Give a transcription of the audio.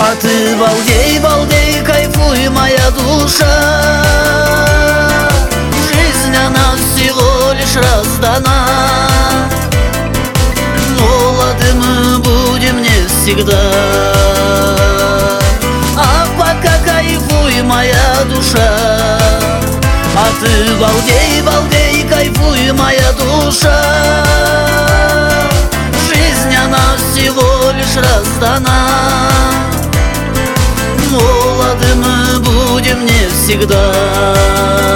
А ты балдей, балдей, кайфуй, моя душа. Жизнь, она всего лишь раз дана. Молоды мы будем не всегда. А пока кайфуй, моя душа. А ты балдей, балдей, кайфуй, моя душа. Жизнь, она всего лишь раз дана. Молоды мы будем не всегда.